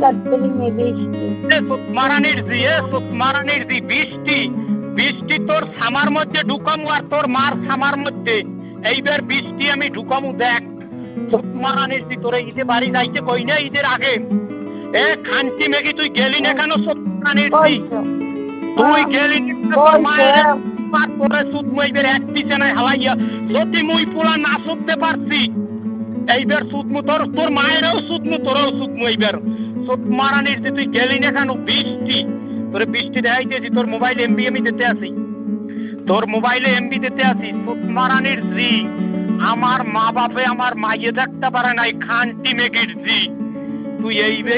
বৃষ্টি বৃষ্টি তোর সামার মধ্যে ঢুকামু আর তোর মার সামার মধ্যে এইবার বৃষ্টি আমি ঢুকামু দেখ মারানির দি তোরে ঈদে বাড়ি যাইতে কই না ঈদের আগে এ খান্তি মেঘি তুই গেলি না কেন মারানির দি তুই গেলি তোর মায়ের তোরে সুদ মুইবের এক বিছানায় হালাইয়া যদি মুই পোলা না শুনতে পারছি এইবার সুদমু তোর তোর মায়েরও সুদমু তোরও সুদমু এইবার সুদ মারানির দি তুই গেলি না কেন বৃষ্টি তোরে বৃষ্টি দেখাইতেছি তোর মোবাইলে এমবি আমি দিতে আসি তোর মোবাইলে এমবি দিতে আসি সুদ মারানির জি আমার মা বাপে আমার মাইয়ে দেখতে পারে নাই খান্তি মেঘির জি তুই এই